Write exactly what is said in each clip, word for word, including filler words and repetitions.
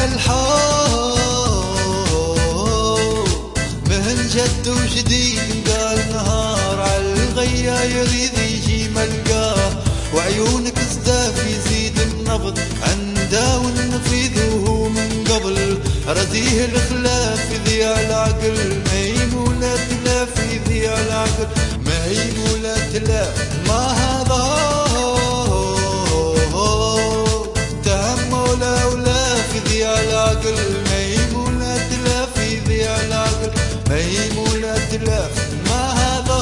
الحب مهن جد وجديد قال نهار عالغيا يريد يجي ملقاه وعيونك ازداف يزيد النبض عنده والنفيذ وهو من قبل رزيه الخلاف يذيع العقل ما يمولى تلاف يذيع العقل ما يمولى تلاف ما هذا تهمولا ولا في ذيع العقل ما يمولى تلاف يذيع العقل ما يمولى تلاف ما هذا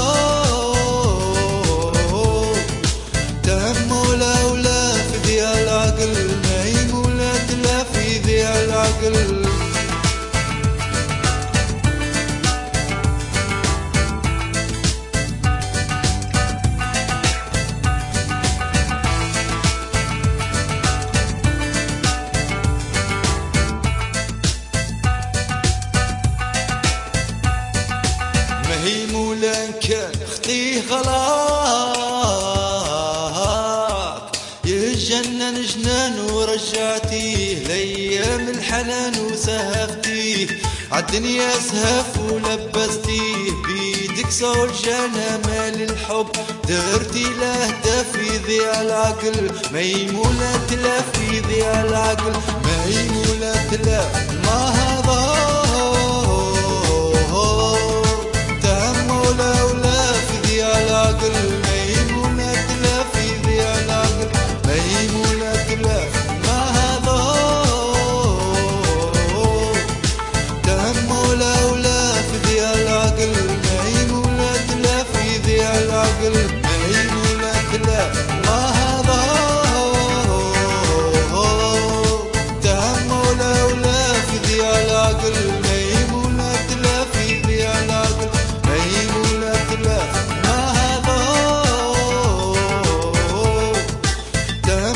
تهمولا ولا في ذيع العقل ما يمولى تلاف يذيع العقل هي مولا كان اختي غلاك يجنن جنان ورجعتيه لايام الحنان وسهفتيه عالدنيا سهف ولبستيه بيدك صول جانا مال الحب درتي له دافي ذي العقل ما يمولا تلاف في ذي العقل ما يمولا تلاف ما هذا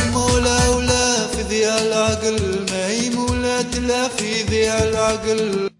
العقل ما يمولى تلاف في ذي العقل.